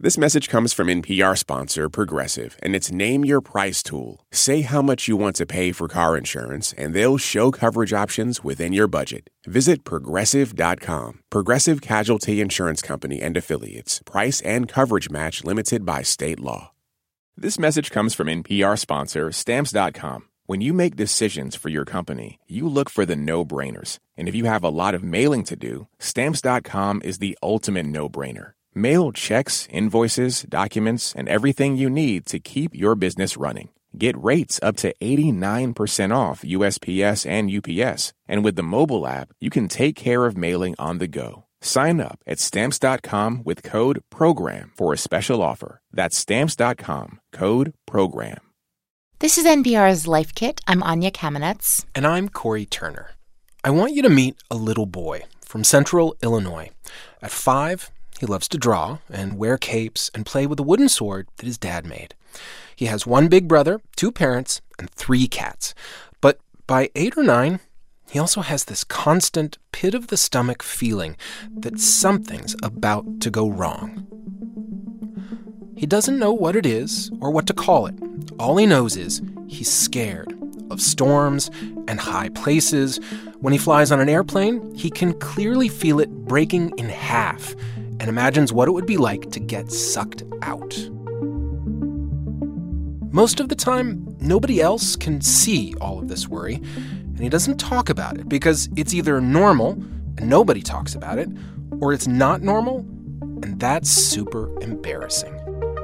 This message comes from NPR sponsor Progressive and its Name Your Price tool. Say how much you want to pay for car insurance, and they'll show coverage options within your budget. Visit Progressive.com. Progressive Casualty Insurance Company and Affiliates. Price and coverage match limited by state law. This message comes from NPR sponsor Stamps.com. When you make decisions for your company, you look for the no-brainers. And if you have a lot of mailing to do, Stamps.com is the ultimate no-brainer. Mail checks, invoices, documents, and everything you need to keep your business running. Get rates up to 89% off USPS and UPS. And with the mobile app, you can take care of mailing on the go. Sign up at Stamps.com with code PROGRAM for a special offer. That's Stamps.com, code PROGRAM. This is NPR's Life Kit. I'm Anya Kamenetz. And I'm Corey Turner. I want you to meet a little boy from central Illinois. At 5, he loves to draw and wear capes and play with a wooden sword that his dad made. He has 1 big brother, 2 parents, and 3 cats. But by 8 or 9, he also has this constant pit-of-the-stomach feeling that something's about to go wrong. He doesn't know what it is or what to call it. All he knows is he's scared of storms and high places. When he flies on an airplane, he can clearly feel it breaking in half and imagines what it would be like to get sucked out. Most of the time, nobody else can see all of this worry, and he doesn't talk about it because it's either normal and nobody talks about it, or it's not normal, and that's super embarrassing.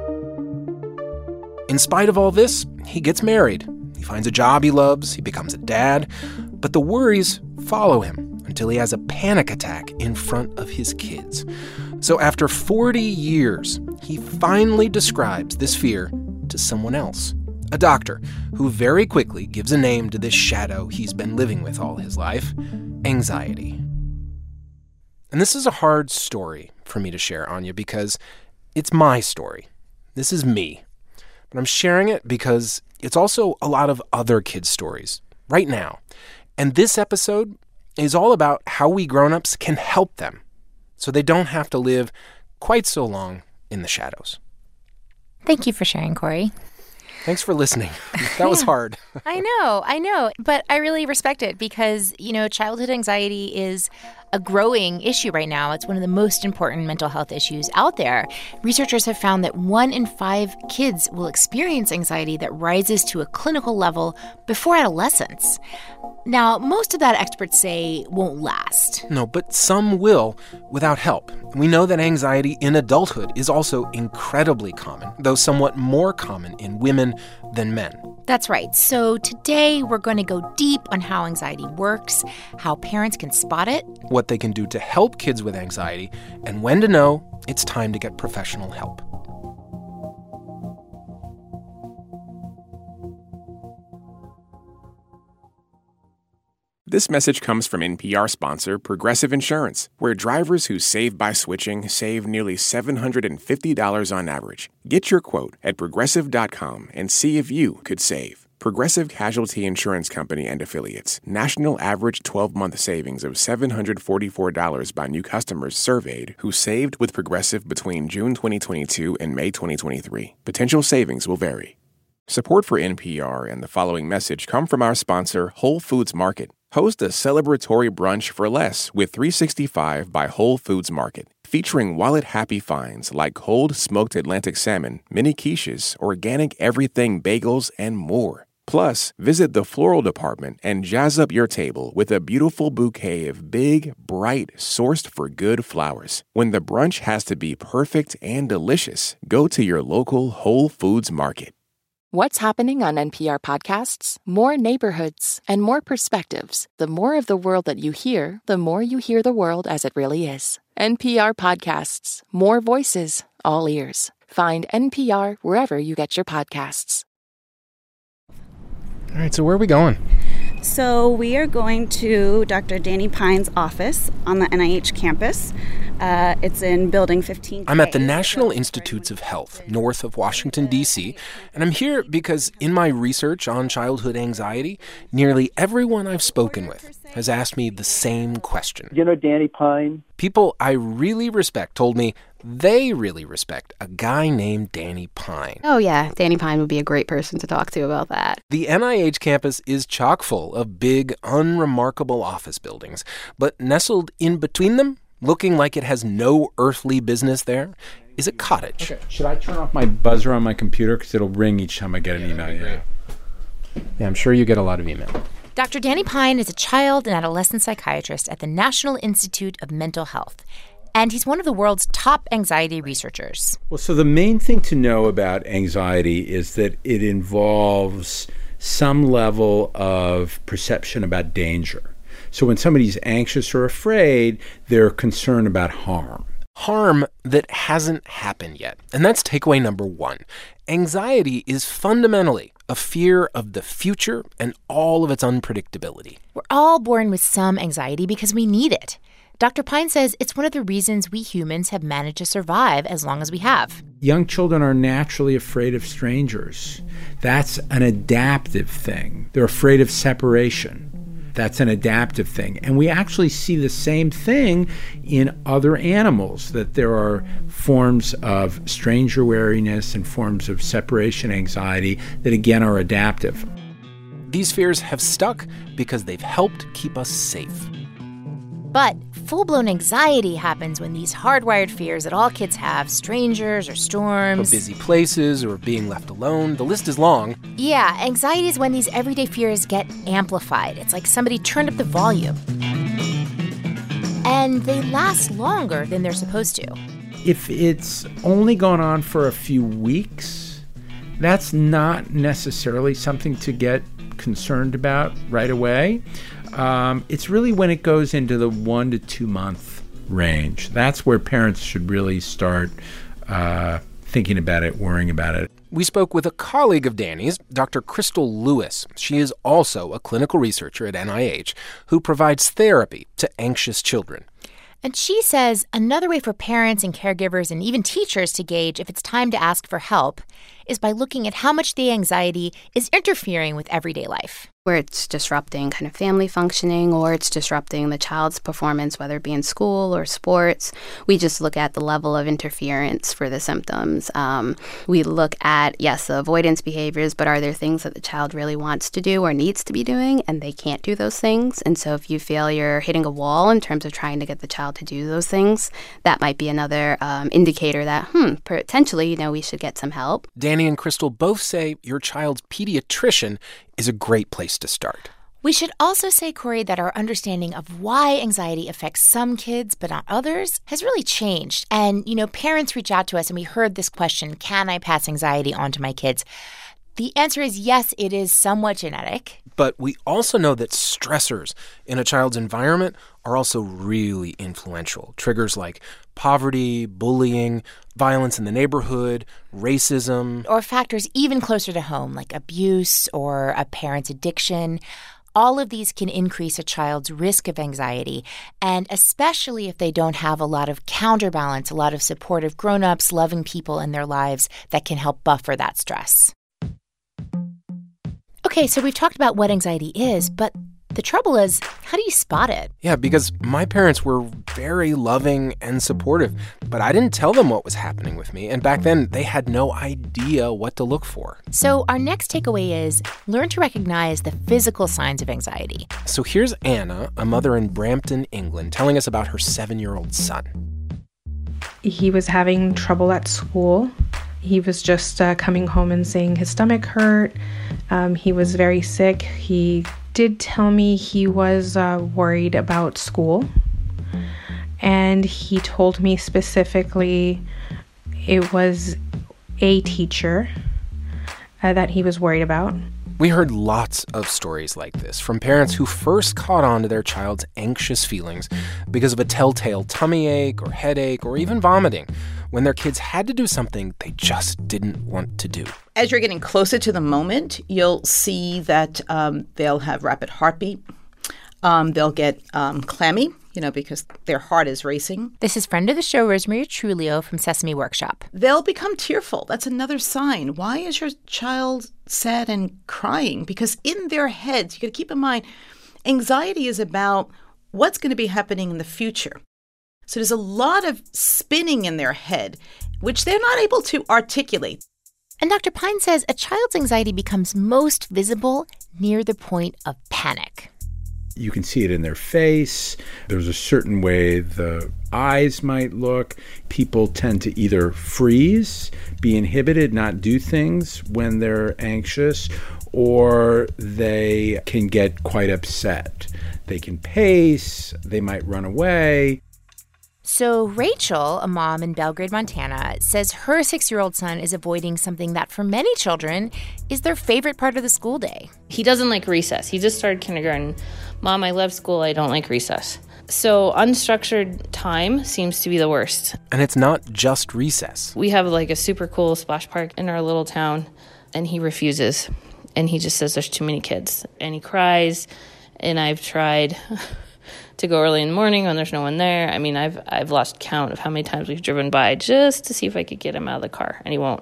In spite of all this, he gets married. He finds a job he loves, he becomes a dad, but the worries follow him until he has a panic attack in front of his kids. So after 40 years, he finally describes this fear to someone else, a doctor, who very quickly gives a name to this shadow he's been living with all his life: anxiety. And this is a hard story for me to share, Anya, because it's my story. This is me. But I'm sharing it because it's also a lot of other kids' stories right now. And this episode is all about how we grown-ups can help them so they don't have to live quite so long in the shadows. Thank you for sharing, Corey. Thanks for listening. That was hard. I know. But I really respect it because, childhood anxiety is a growing issue right now. It's one of the most important mental health issues out there. Researchers have found that 1 in 5 kids will experience anxiety that rises to a clinical level before adolescence. Now, most of that experts say won't last. No, but some will without help. We know that anxiety in adulthood is also incredibly common, though somewhat more common in women than men. That's right. So today we're going to go deep on how anxiety works, how parents can spot it, what they can do to help kids with anxiety, and when to know it's time to get professional help. This message comes from NPR sponsor Progressive Insurance, where drivers who save by switching save nearly $750 on average. Get your quote at Progressive.com and see if you could save. Progressive Casualty Insurance Company and Affiliates. National average 12-month savings of $744 by new customers surveyed who saved with Progressive between June 2022 and May 2023. Potential savings will vary. Support for NPR and the following message come from our sponsor, Whole Foods Market. Host a celebratory brunch for less with 365 by Whole Foods Market, featuring wallet-happy finds like cold smoked Atlantic salmon, mini quiches, organic everything bagels, and more. Plus, visit the floral department and jazz up your table with a beautiful bouquet of big, bright, sourced-for-good flowers. When the brunch has to be perfect and delicious, go to your local Whole Foods Market. What's happening on NPR podcasts? More neighborhoods and more perspectives. The more of the world that you hear, the more you hear the world as it really is. NPR podcasts. More voices, all ears. Find NPR wherever you get your podcasts. All right, so where are we going? So we are going to Dr. Danny Pine's office on the NIH campus. It's in Building 15K. I'm at the National Institutes of Health, north of Washington, D.C., and I'm here because in my research on childhood anxiety, nearly everyone I've spoken with has asked me the same question. You know Danny Pine? People I really respect told me they really respect a guy named Danny Pine. Oh, yeah. Danny Pine would be a great person to talk to about that. The NIH campus is chock full of big, unremarkable office buildings, but nestled in between them, looking like it has no earthly business there, is a cottage. Okay. Should I turn off my buzzer on my computer? Because it'll ring each time I get an email. Yeah, I'm sure you get a lot of email. Dr. Danny Pine is a child and adolescent psychiatrist at the National Institute of Mental Health, and he's one of the world's top anxiety researchers. Well, so the main thing to know about anxiety is that it involves some level of perception about danger. So when somebody's anxious or afraid, they're concerned about harm. Harm that hasn't happened yet. And that's takeaway number one. Anxiety is fundamentally a fear of the future and all of its unpredictability. We're all born with some anxiety because we need it. Dr. Pine says it's one of the reasons we humans have managed to survive as long as we have. Young children are naturally afraid of strangers. That's an adaptive thing. They're afraid of separation. That's an adaptive thing. And we actually see the same thing in other animals, that there are forms of stranger wariness and forms of separation anxiety that, again, are adaptive. These fears have stuck because they've helped keep us safe. But full-blown anxiety happens when these hardwired fears that all kids have, strangers or storms, or busy places or being left alone, the list is long. Yeah, anxiety is when these everyday fears get amplified. It's like somebody turned up the volume. And they last longer than they're supposed to. If it's only gone on for a few weeks, that's not necessarily something to get concerned about right away. It's really when it goes into the 1 to 2 month range. That's where parents should really start thinking about it, worrying about it. We spoke with a colleague of Danny's, Dr. Crystal Lewis. She is also a clinical researcher at NIH who provides therapy to anxious children. And she says another way for parents and caregivers and even teachers to gauge if it's time to ask for help is by looking at how much the anxiety is interfering with everyday life. Where it's disrupting kind of family functioning, or it's disrupting the child's performance, whether it be in school or sports. We just look at the level of interference for the symptoms. We look at, yes, the avoidance behaviors, but are there things that the child really wants to do or needs to be doing, and they can't do those things? And so if you feel you're hitting a wall in terms of trying to get the child to do those things, that might be another indicator that, potentially, we should get some help. Danny and Crystal both say your child's pediatrician is a great place to start. We should also say, Corey, that our understanding of why anxiety affects some kids but not others has really changed. And, parents reach out to us and we heard this question, can I pass anxiety on to my kids? The answer is yes, it is somewhat genetic. But we also know that stressors in a child's environment are also really influential. Triggers like poverty, bullying, violence in the neighborhood, racism. Or factors even closer to home, like abuse or a parent's addiction. All of these can increase a child's risk of anxiety, and especially if they don't have a lot of counterbalance, a lot of supportive grown-ups, loving people in their lives that can help buffer that stress. Okay, so we've talked about what anxiety is, but the trouble is, how do you spot it? Yeah, because my parents were very loving and supportive, but I didn't tell them what was happening with me, and back then they had no idea what to look for. So our next takeaway is learn to recognize the physical signs of anxiety. So here's Anna, a mother in Brampton, England, telling us about her 7-year-old son. He was having trouble at school. He was just coming home and saying his stomach hurt. He was very sick. He did tell me he was worried about school. And he told me specifically it was a teacher that he was worried about. We heard lots of stories like this from parents who first caught on to their child's anxious feelings because of a telltale tummy ache or headache or even vomiting when their kids had to do something they just didn't want to do. As you're getting closer to the moment, you'll see that they'll have rapid heartbeat. They'll get clammy, because their heart is racing. This is friend of the show, Rosemary Trulio from Sesame Workshop. They'll become tearful. That's another sign. Why is your child sad and crying? Because in their heads, you got to keep in mind, anxiety is about what's going to be happening in the future. So there's a lot of spinning in their head, which they're not able to articulate. And Dr. Pine says a child's anxiety becomes most visible near the point of panic. You can see it in their face. There's a certain way the eyes might look. People tend to either freeze, be inhibited, not do things when they're anxious, or they can get quite upset. They can pace, they might run away. So Rachel, a mom in Belgrade, Montana, says her 6-year-old son is avoiding something that for many children is their favorite part of the school day. He doesn't like recess. He just started kindergarten. Mom, I love school. I don't like recess. So unstructured time seems to be the worst. And it's not just recess. We have like a super cool splash park in our little town, and he refuses. And he just says there's too many kids. And he cries. And I've tried to go early in the morning when there's no one there. I mean, I've lost count of how many times we've driven by just to see if I could get him out of the car, and he won't.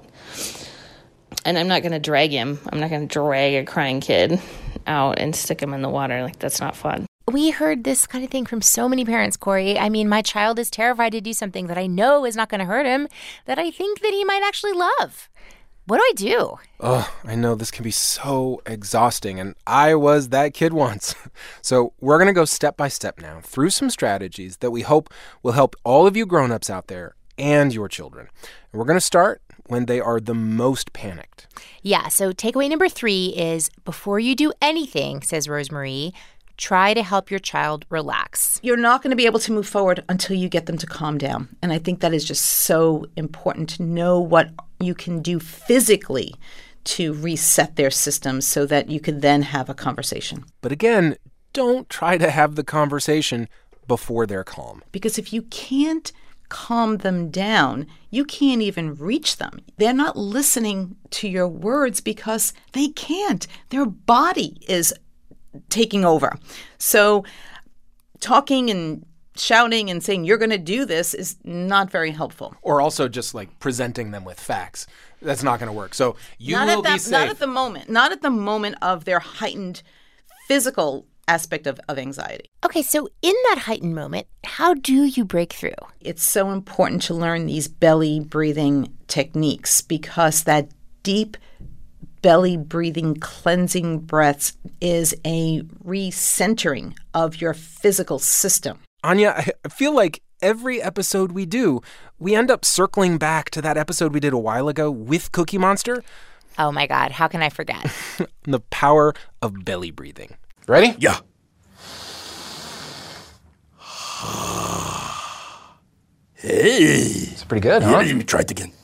And I'm not going to drag him. I'm not going to drag a crying kid out and stick him in the water. Like, that's not fun. We heard this kind of thing from so many parents, Corey. I mean, my child is terrified to do something that I know is not going to hurt him, that I think that he might actually love. What do I do? Oh, I know this can be so exhausting, and I was that kid once. So we're going to go step by step now through some strategies that we hope will help all of you grown-ups out there and your children. And we're going to start when they are the most panicked. Yeah, so takeaway number 3 is before you do anything, says Rosemarie, try to help your child relax. You're not going to be able to move forward until you get them to calm down. And I think that is just so important to know what you can do physically to reset their systems so that you could then have a conversation. But again, don't try to have the conversation before they're calm. Because if you can't calm them down, you can't even reach them. They're not listening to your words because they can't. Their body is taking over. So talking and shouting and saying you're going to do this is not very helpful. Or also just like presenting them with facts. That's not going to work. So you will be safe. Not at the moment. Not at the moment of their heightened physical aspect of anxiety. Okay, so in that heightened moment, how do you break through? It's so important to learn these belly breathing techniques because that deep belly breathing, cleansing breaths is a recentering of your physical system. Anya, I feel like every episode we do, we end up circling back to that episode we did a while ago with Cookie Monster. Oh my God, how can I forget? The power of belly breathing. Ready? Yeah. Hey. It's pretty good, huh? Let me try it again.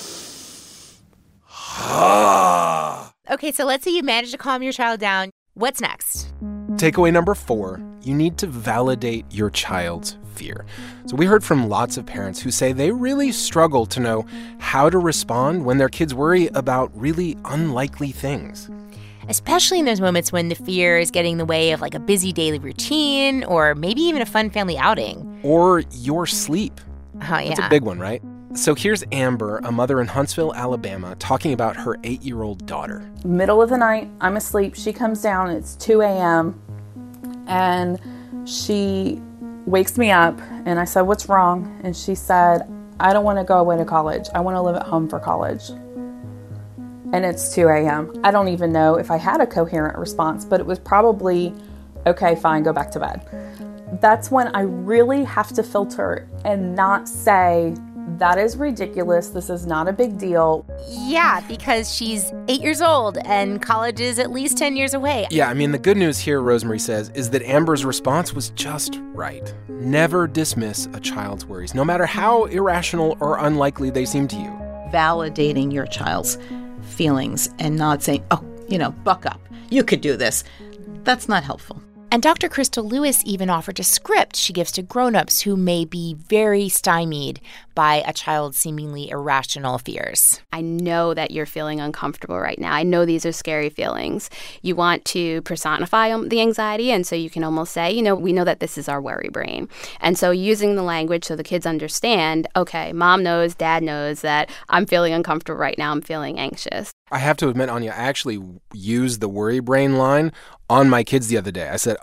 Okay, so let's say you managed to calm your child down. What's next? Takeaway number 4, you need to validate your child's fear. So we heard from lots of parents who say they really struggle to know how to respond when their kids worry about really unlikely things. Especially in those moments when the fear is getting in the way of like a busy daily routine or maybe even a fun family outing. Or your sleep. Oh, yeah. That's a big one, right? So here's Amber, a mother in Huntsville, Alabama, talking about her 8-year-old daughter. Middle of the night, I'm asleep. She comes down, it's 2 a.m., and she wakes me up, and I said, "What's wrong?" And she said, "I don't want to go away to college. I want to live at home for college." And it's 2 a.m. I don't even know if I had a coherent response, but it was probably, okay, fine, go back to bed. That's when I really have to filter and not say, that is ridiculous. This is not a big deal. Yeah, because she's 8 years old and college is at least 10 years away. Yeah, I mean, the good news here, Rosemarie says, is that Amber's response was just right. Never dismiss a child's worries, no matter how irrational or unlikely they seem to you. Validating your child's feelings and not saying, buck up. You could do this. That's not helpful. And Dr. Crystal Lewis even offered a script she gives to grown-ups who may be very stymied by a child's seemingly irrational fears. I know that you're feeling uncomfortable right now. I know these are scary feelings. You want to personify the anxiety, and so you can almost say, we know that this is our worry brain. And so using the language so the kids understand, okay, mom knows, dad knows that I'm feeling uncomfortable right now, I'm feeling anxious. I have to admit, Anya, I actually used the worry brain line on my kids the other day. I said,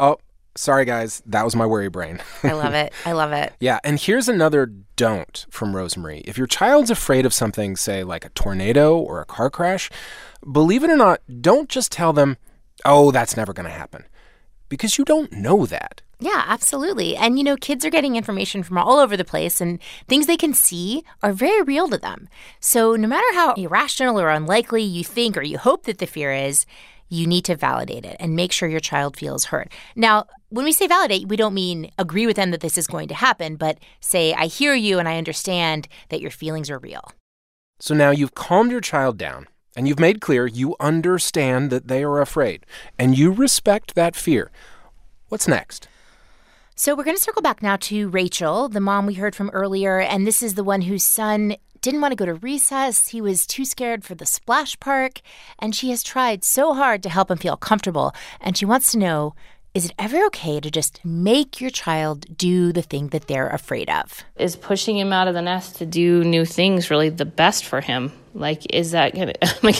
Sorry, guys. That was my worry brain. I love it. I love it. Yeah, and here's another don't from Rosemarie. If your child's afraid of something, say like a tornado or a car crash, believe it or not, don't just tell them, oh, that's never going to happen. Because you don't know that. Yeah, absolutely. And, kids are getting information from all over the place, and things they can see are very real to them. So no matter how irrational or unlikely you think or you hope that the fear is, you need to validate it and make sure your child feels heard. Now, when we say validate, we don't mean agree with them that this is going to happen, but say, I hear you and I understand that your feelings are real. So now you've calmed your child down, and you've made clear you understand that they are afraid, and you respect that fear. What's next? So we're going to circle back now to Rachel, the mom we heard from earlier, and this is the one whose son didn't want to go to recess. He was too scared for the splash park, and she has tried so hard to help him feel comfortable. And she wants to know, is it ever okay to just make your child do the thing that they're afraid of? Is pushing him out of the nest to do new things really the best for him? Like, is that gonna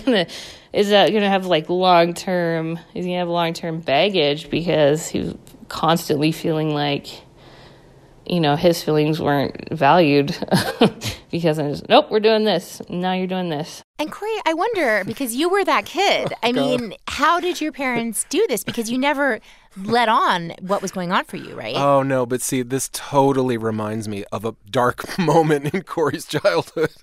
have like long-term, is he gonna have long-term baggage because he's constantly feeling like, his feelings weren't valued because I'm just, nope, we're doing this. Now you're doing this. And Corey, I wonder, because you were that kid, how did your parents do this? Because you never let on what was going on for you, right? Oh, no, but see, this totally reminds me of a dark moment in Corey's childhood.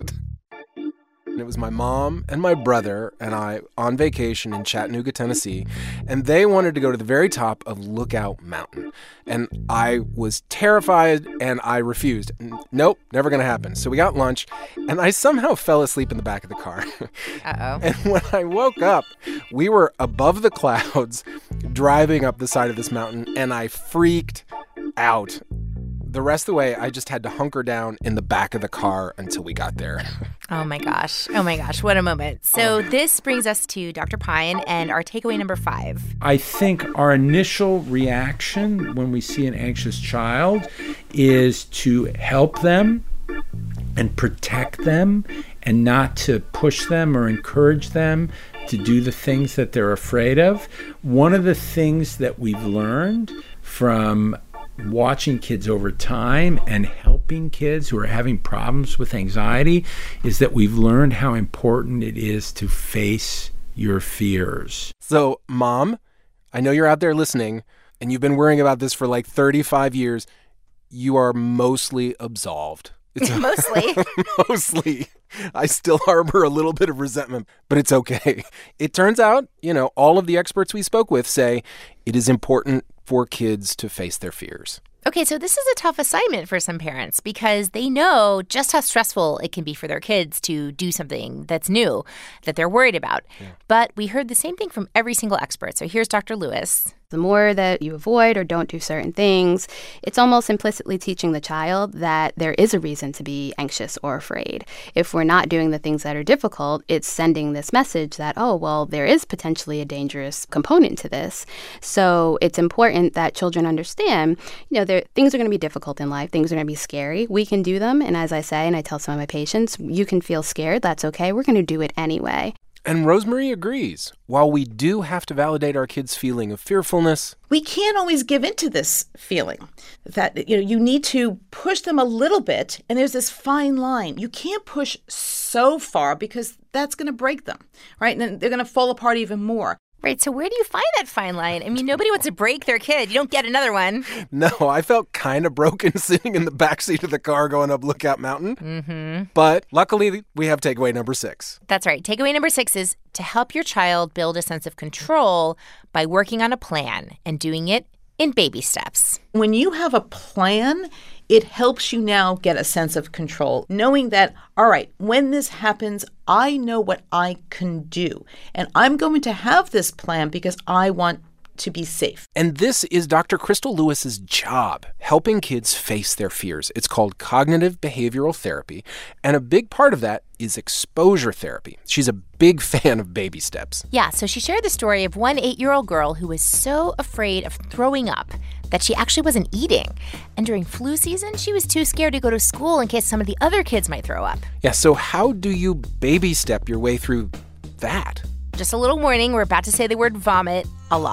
And it was my mom and my brother and I on vacation in Chattanooga, Tennessee, and they wanted to go to the very top of Lookout Mountain. And I was terrified and I refused. Nope, never going to happen. So we got lunch and I somehow fell asleep in the back of the car. Uh-oh. And when I woke up, we were above the clouds driving up the side of this mountain, and I freaked out. The rest of the way, I just had to hunker down in the back of the car until we got there. Oh my gosh. What a moment. So this brings us to Dr. Pine and our takeaway number 5. I think our initial reaction when we see an anxious child is to help them and protect them and not to push them or encourage them to do the things that they're afraid of. One of the things that we've learned from watching kids over time and helping kids who are having problems with anxiety is that we've learned how important it is to face your fears. So, Mom, I know you're out there listening and you've been worrying about this for like 35 years. You are mostly absolved. Mostly. Mostly. I still harbor a little bit of resentment, but it's okay. It turns out, all of the experts we spoke with say it is important for kids to face their fears. Okay, so this is a tough assignment for some parents because they know just how stressful it can be for their kids to do something that's new, that they're worried about. Yeah. But we heard the same thing from every single expert. So here's Dr. Lewis. The more that you avoid or don't do certain things, it's almost implicitly teaching the child that there is a reason to be anxious or afraid. If we're not doing the things that are difficult, it's sending this message that, oh, well, there is potentially a dangerous component to this. So it's important that children understand, things are going to be difficult in life. Things are going to be scary. We can do them. And as I say, and I tell some of my patients, you can feel scared. That's okay. We're going to do it anyway. And Rosemarie agrees. While we do have to validate our kids' feeling of fearfulness, we can't always give into this feeling that, you need to push them a little bit. And there's this fine line. You can't push so far because that's going to break them, right? And then they're going to fall apart even more. Right, so where do you find that fine line? I mean, nobody wants to break their kid. You don't get another one. No, I felt kind of broken sitting in the backseat of the car going up Lookout Mountain. Mm-hmm. But luckily, we have takeaway number 6. That's right. Takeaway number 6 is to help your child build a sense of control by working on a plan and doing it in baby steps. When you have a plan, it helps you now get a sense of control, knowing that, all right, when this happens, I know what I can do. And I'm going to have this plan because I want to be safe. And this is Dr. Crystal Lewis's job, helping kids face their fears. It's called cognitive behavioral therapy, and a big part of that is exposure therapy. She's a big fan of baby steps. Yeah, so she shared the story of one 8-year-old girl who was so afraid of throwing up that she actually wasn't eating. And during flu season, she was too scared to go to school in case some of the other kids might throw up. Yeah, so how do you baby step your way through that? Just a little warning, we're about to say the word vomit a lot.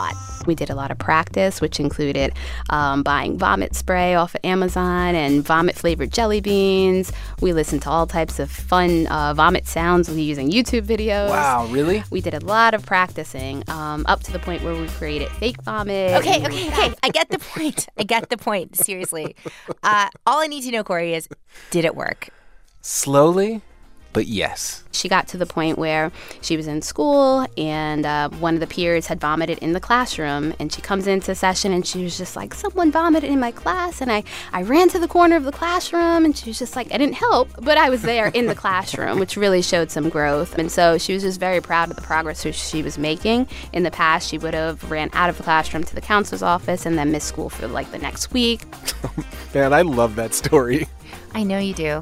We did a lot of practice, which included buying vomit spray off of Amazon and vomit-flavored jelly beans. We listened to all types of fun vomit sounds using YouTube videos. Wow, really? We did a lot of practicing up to the point where we created fake vomit. Okay. I get the point. Seriously. All I need to know, Corey, is did it work? Slowly, but yes. She got to the point where she was in school and one of the peers had vomited in the classroom, and she comes into session and she was just like, someone vomited in my class, and I ran to the corner of the classroom, and she was just like, I didn't help, but I was there in the classroom, which really showed some growth. And so she was just very proud of the progress she was making. In the past, she would have ran out of the classroom to the counselor's office and then missed school for like the next week. Man, I love that story. I know you do.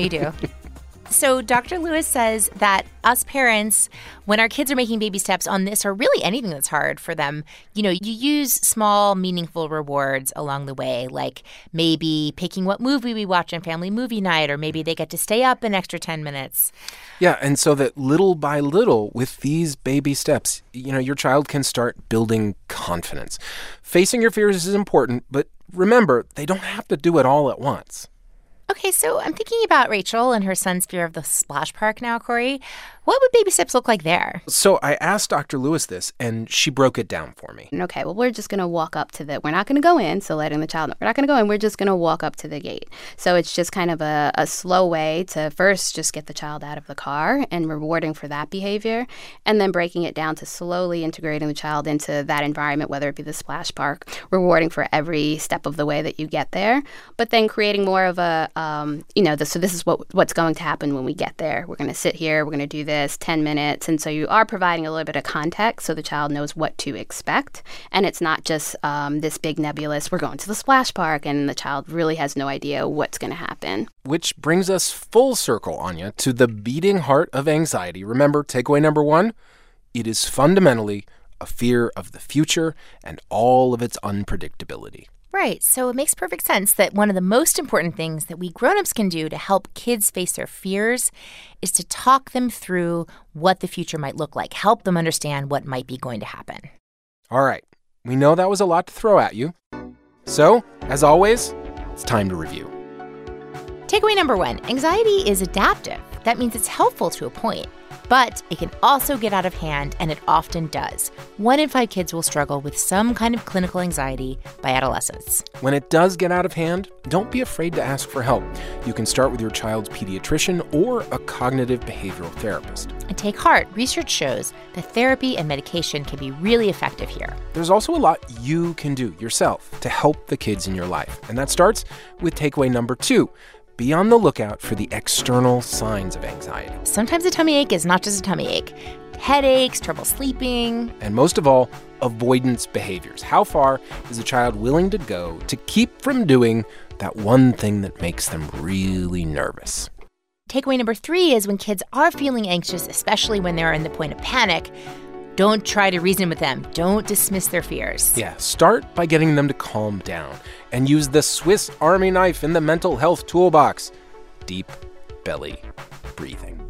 So Dr. Lewis says that us parents, when our kids are making baby steps on this or really anything that's hard for them, you use small, meaningful rewards along the way, like maybe picking what movie we watch on family movie night, or maybe they get to stay up an extra 10 minutes. Yeah, and so that little by little, with these baby steps, your child can start building confidence. Facing your fears is important, but remember, they don't have to do it all at once. Okay, so I'm thinking about Rachel and her son's fear of the splash park now, Corey. What would baby steps look like there? So I asked Dr. Lewis this, and she broke it down for me. Okay, well, we're just going to walk up to we're not going to go in, so letting the child know. We're not going to go in, we're just going to walk up to the gate. So it's just kind of a slow way to first just get the child out of the car and rewarding for that behavior, and then breaking it down to slowly integrating the child into that environment, whether it be the splash park, rewarding for every step of the way that you get there, but then creating more of a, so this is what's going to happen when we get there. We're going to sit here, we're going to do this 10 minutes. And so you are providing a little bit of context so the child knows what to expect. And it's not just this big nebulous, we're going to the splash park, and the child really has no idea what's going to happen. Which brings us full circle, Anya, to the beating heart of anxiety. Remember, takeaway number 1, it is fundamentally a fear of the future and all of its unpredictability. Right. So it makes perfect sense that one of the most important things that we grown-ups can do to help kids face their fears is to talk them through what the future might look like, help them understand what might be going to happen. All right. We know that was a lot to throw at you. So, as always, it's time to review. Takeaway number 1, anxiety is adaptive. That means it's helpful to a point. But it can also get out of hand, and it often does. 1 in 5 kids will struggle with some kind of clinical anxiety by adolescence. When it does get out of hand, don't be afraid to ask for help. You can start with your child's pediatrician or a cognitive behavioral therapist. And take heart. Research shows that therapy and medication can be really effective here. There's also a lot you can do yourself to help the kids in your life. And that starts with takeaway number 2. Be on the lookout for the external signs of anxiety. Sometimes a tummy ache is not just a tummy ache. Headaches, trouble sleeping. And most of all, avoidance behaviors. How far is a child willing to go to keep from doing that one thing that makes them really nervous? Takeaway number 3 is when kids are feeling anxious, especially when they're in the point of panic, don't try to reason with them. Don't dismiss their fears. Yeah, start by getting them to calm down and use the Swiss Army knife in the mental health toolbox. Deep belly breathing.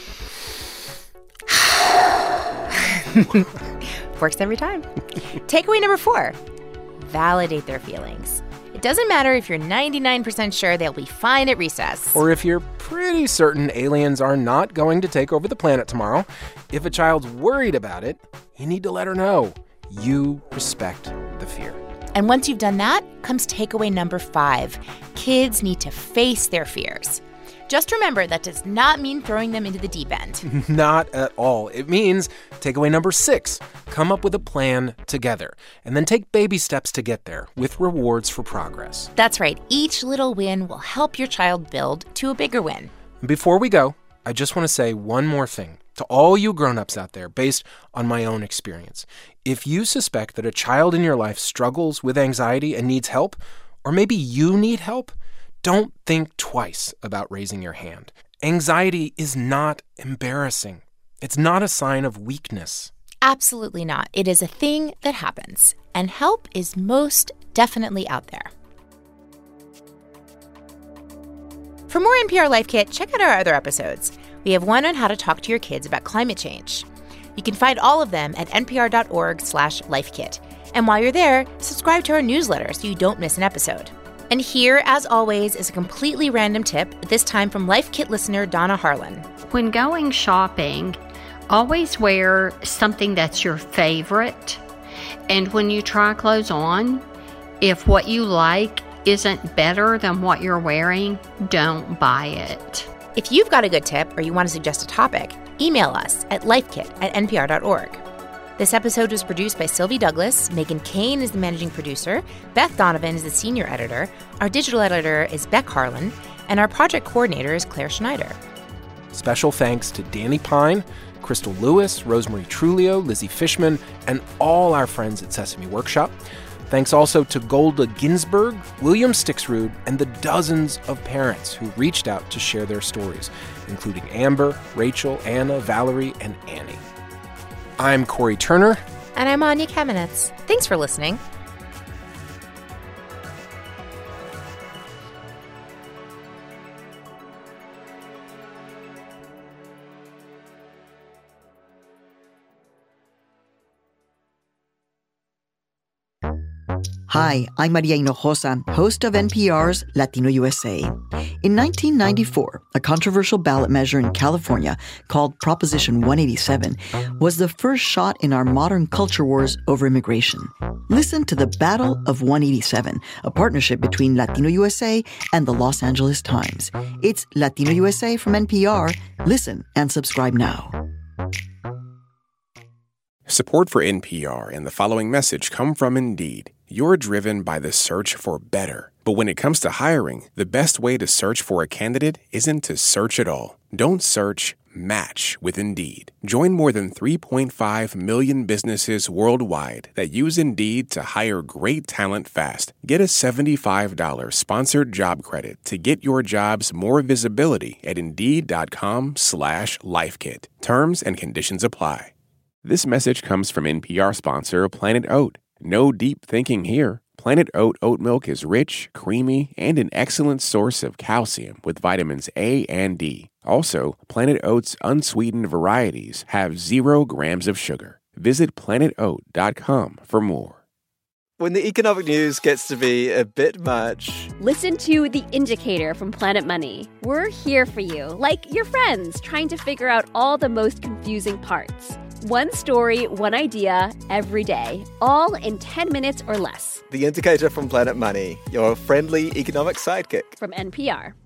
Works every time. Takeaway number 4, validate their feelings. It doesn't matter if you're 99% sure they'll be fine at recess. Or if you're pretty certain aliens are not going to take over the planet tomorrow. If a child's worried about it, you need to let her know. You respect the fear. And once you've done that, comes takeaway number 5. Kids need to face their fears. Just remember, that does not mean throwing them into the deep end. Not at all. It means takeaway number 6. Come up with a plan together, and then take baby steps to get there with rewards for progress. That's right. Each little win will help your child build to a bigger win. Before we go, I just want to say one more thing to all you grown-ups out there based on my own experience. If you suspect that a child in your life struggles with anxiety and needs help, or maybe you need help, don't think twice about raising your hand. Anxiety is not embarrassing. It's not a sign of weakness. Absolutely not. It is a thing that happens, and help is most definitely out there. For more NPR Life Kit, check out our other episodes. We have one on how to talk to your kids about climate change. You can find all of them at npr.org/lifekit. And while you're there, subscribe to our newsletter so you don't miss an episode. And here, as always, is a completely random tip, this time from Life Kit listener Donna Harlan. When going shopping, always wear something that's your favorite. And when you try clothes on, if what you like isn't better than what you're wearing, don't buy it. If you've got a good tip or you want to suggest a topic, email us at lifekit@npr.org. This episode was produced by Sylvie Douglas. Megan Kane is the managing producer. Beth Donovan is the senior editor. Our digital editor is Beck Harlan. And our project coordinator is Claire Schneider. Special thanks to Danny Pine, Crystal Lewis, Rosemary Trulio, Lizzie Fishman, and all our friends at Sesame Workshop. Thanks also to Golda Ginsberg, William Stixrud, and the dozens of parents who reached out to share their stories, including Amber, Rachel, Anna, Valerie, and Annie. I'm Corey Turner. And I'm Anya Kamenetz. Thanks for listening. Hi, I'm Maria Hinojosa, host of NPR's Latino USA. In 1994, a controversial ballot measure in California called Proposition 187 was the first shot in our modern culture wars over immigration. Listen to the Battle of 187, a partnership between Latino USA and the Los Angeles Times. It's Latino USA from NPR. Listen and subscribe now. Support for NPR and the following message come from Indeed. You're driven by the search for better. But when it comes to hiring, the best way to search for a candidate isn't to search at all. Don't search, match with Indeed. Join more than 3.5 million businesses worldwide that use Indeed to hire great talent fast. Get a $75 sponsored job credit to get your jobs more visibility at Indeed.com/lifekit. Terms and conditions apply. This message comes from NPR sponsor Planet Oat. No deep thinking here. Planet Oat oat milk is rich, creamy, and an excellent source of calcium with vitamins A and D. Also, Planet Oat's unsweetened varieties have 0 grams of sugar. Visit planetoat.com for more. When the economic news gets to be a bit much, listen to The Indicator from Planet Money. We're here for you, like your friends, trying to figure out all the most confusing parts. One story, one idea, every day, all in 10 minutes or less. The Indicator from Planet Money, your friendly economic sidekick. From NPR.